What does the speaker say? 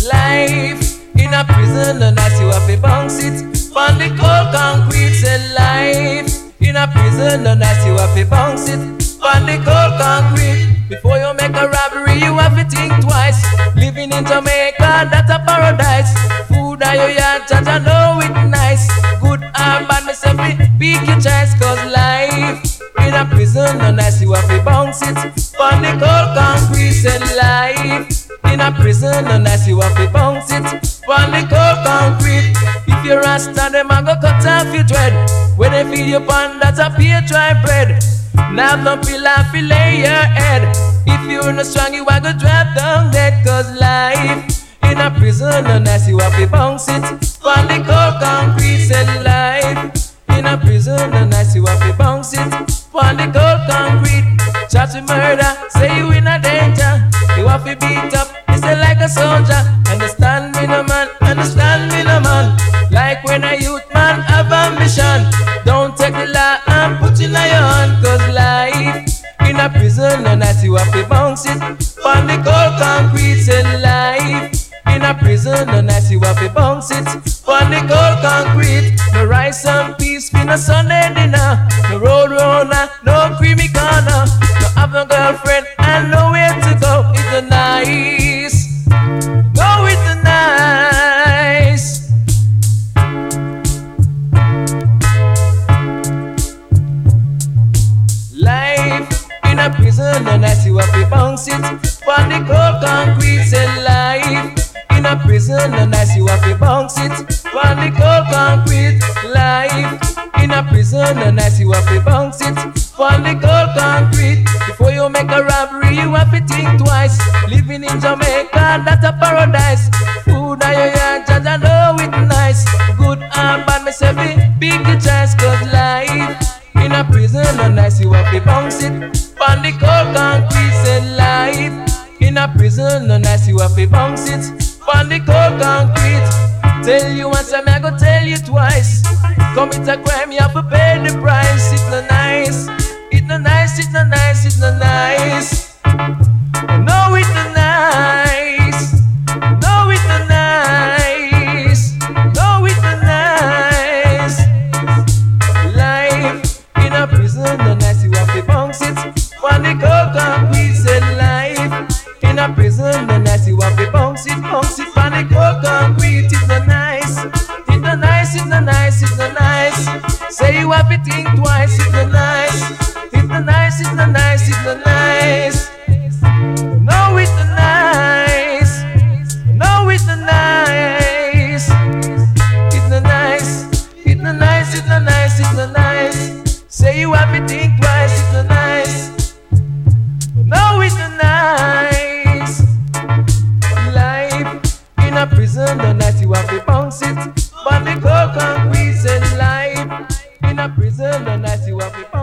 Life in a prison, no nice you have to bounce it. On the cold concrete, say life in a prison, no nice you have to bounce it. On the cold concrete, before you make a robbery, you have to think twice. Living in Jamaica, that's a paradise. Food are your yard, judge, I know it nice. Good or bad, me say pick your choice, cause life in a prison, no nice you have to bounce it. On the cold concrete, say life in a prison, no nice you have to bounce it. On the cold concrete, if you're a star, them a go cut off your dread. When they feed you pan, that's a pure dry bread. Now no pillar fi lay your head. If you're not strong, you a go drop down dead. Cause life in a prison, no nice you have to bounce it. On the cold concrete, say life in a prison, no nice you have to bounce it. On the cold concrete, charge with murder, say you in a danger. You have to beat up, you say like a soldier. Understand me no man, understand me no man. Like when a youth man have ambition, don't take the law and put it in your hand. Cause life in a prison, no nice you have to bounce it. On the cold concrete, say life in a prison, no nice you have to bounce it. On the cold concrete, no rice and peace, be no Sunday dinner. No road runner, no creamy corner. No have no girlfriend and nowhere to go. It's the nice, go with the nice. Life in a prison, no nice you have to bounce it. On the cold concrete, say life in a prison, no nice you have to bounce it. On the cold concrete, life in a prison, no nice you have to bounce it. On the cold concrete, before you make a robbery, you have to think twice. Living in Jamaica, that's a paradise. Food are your yard, judge, I know it nice. Good or bad, me say pick your choice. Cause life in a prison, no nice you have to bounce it. On the cold concrete, say life in a prison, no nice you have to bounce it. On the cold concrete, tell you once, I go tell you twice. Commit a crime, you have to pay the price. It's no nice, it's no nice, it's no nice, it's no nice. No, it's no nice. No, it's no nice. No, it's no nice. Life in a prison, no nice, you have to bounce it. On the cold concrete, say life in a prison, no nice, you have to bounce it, bounce it. On the cold concrete, it's no nice. It's no nice, it's no nice, it's no nice. Say you have to think twice, it's no nice. It's no nice, it's no nice, it's no nice. No, it's no nice. No, it's no nice. It's no nice. It's no nice, it's no nice, it's no nice. Say you have to think twice, it's no nice. No, it's no nice. Life in a prison, no nice, you have to bounce it. But the cold concrete, say life in a prison, no nice, you have to bounce it.